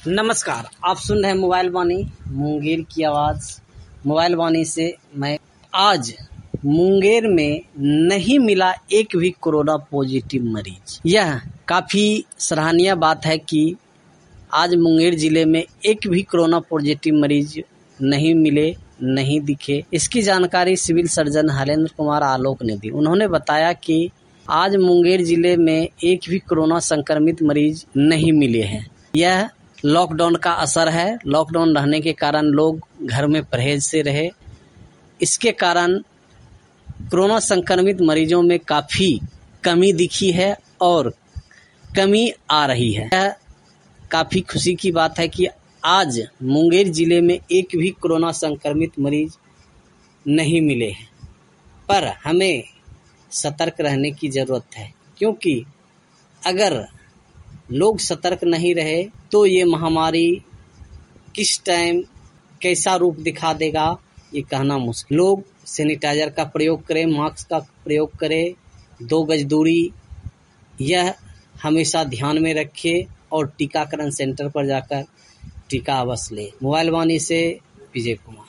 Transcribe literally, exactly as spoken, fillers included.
नमस्कार, आप सुन रहे हैं मोबाइल वाणी मुंगेर की आवाज़। मोबाइल वाणी से मैं आज मुंगेर में नहीं मिला एक भी कोरोना पॉजिटिव मरीज। यह काफ़ी सराहनीय बात है कि आज मुंगेर ज़िले में एक भी कोरोना पॉजिटिव मरीज नहीं मिले, नहीं दिखे। इसकी जानकारी सिविल सर्जन हरेंद्र कुमार आलोक ने दी। उन्होंने बताया कि आज मुंगेर ज़िले में एक भी कोरोना संक्रमित मरीज नहीं मिले हैं। यह लॉकडाउन का असर है। लॉकडाउन रहने के कारण लोग घर में परहेज से रहे। इसके कारण कोरोना संक्रमित मरीजों में काफ़ी कमी दिखी है और कमी आ रही है। यह काफ़ी खुशी की बात है कि आज मुंगेर ज़िले में एक भी कोरोना संक्रमित मरीज नहीं मिले हैं, पर हमें सतर्क रहने की ज़रूरत है, क्योंकि अगर लोग सतर्क नहीं रहे तो ये महामारी किस टाइम कैसा रूप दिखा देगा ये कहना मुश्किल। लोग सैनिटाइजर का प्रयोग करें, मास्क का प्रयोग करें, दो गज दूरी यह हमेशा ध्यान में रखें और टीकाकरण सेंटर पर जाकर टीका अवश्य लें। मोबाइल वाणी से विजय कुमार।